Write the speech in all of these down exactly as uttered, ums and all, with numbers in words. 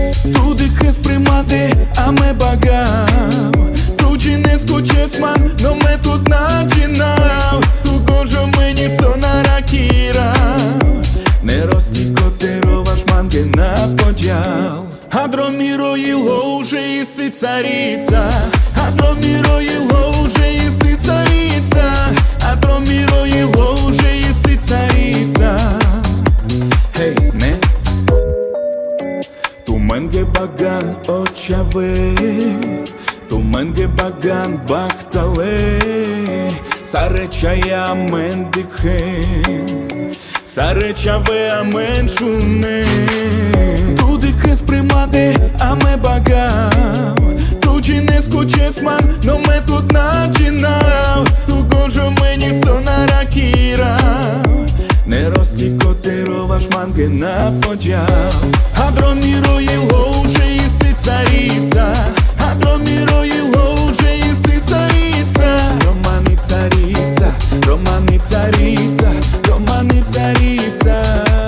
Туди хрест приймати, а ми багав. Туди не скучив ман, но ми тут начинав. Туго жо мені сона ракіра. Не розтікотирова шманки на поділ. Адроміро їло уже іси цариця. Адроміро їло уже іси цариця. Адроміро їло уже іси цариця. Хей, не Туменге баган очаве, туменге баган бахтале, саречая мендикhe, саречаве амен шуне. Туди хрест приймати, а ми багав. Туди не скучив ман, но ми тут начинав. Туго жо мені сона ракіра. Не розтікотирова шманки на поділ. Адроміро їло уже іси цариця. Адроміро їло уже іси цариця. Романи цариця, романи цариця, романи цариця.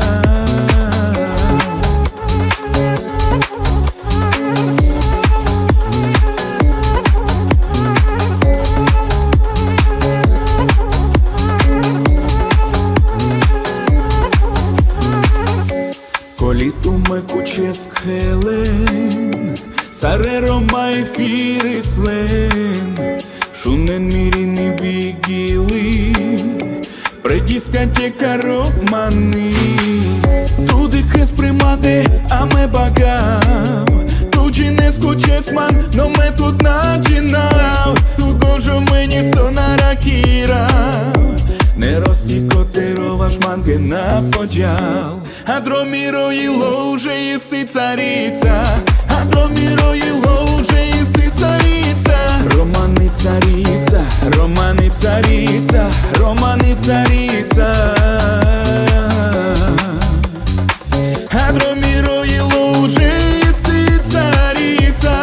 Колітуме куческ хелен, саре рома ефіри слен, шунен міріни вігіли, при дискотека романи. Туди хрест приймати, а ми багав. Туди не скучив ман, но ми тут начинав. Туго жо мені сона ракіра. Не розтікотирова шманки на поділ. Адроміро їло уже іси цариця. Адроміро їло уже іси цариця. Романи цариця, романи цариця, романи цариця. Адроміро їло уже іси цариця.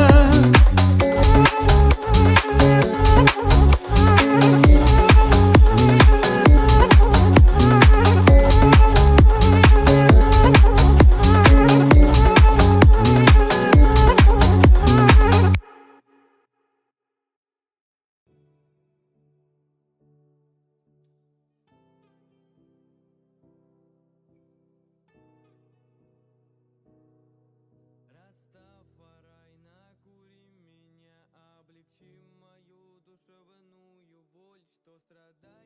Растафарай, накури меня, облегчи мою душевную боль, что страдает.